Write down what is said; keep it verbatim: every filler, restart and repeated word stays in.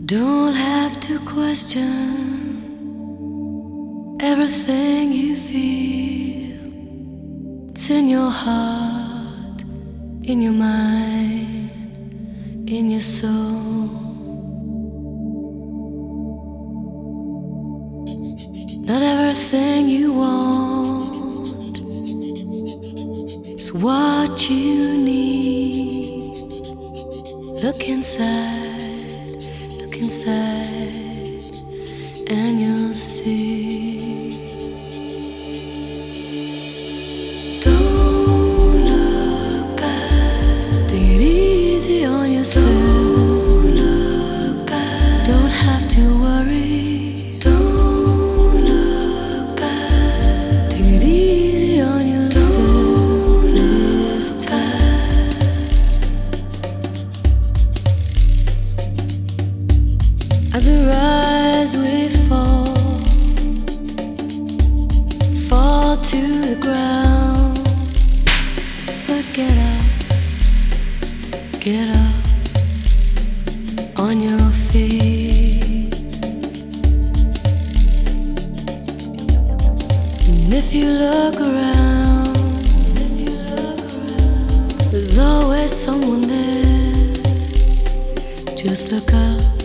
Don't have to question everything you feel. It's in your heart, in your mind, in your soul. Not everything you want is what you need. Look inside, look inside, and you'll see. Don't look back. Take it easy on yourself. Don't look back. Don't have to worry. Don't look back. Take it easy on yourself this time. As we rise, we fall, fall to the ground. But get up, get up on your feet. And if you look around, if you look around, there's always someone there. Just look up.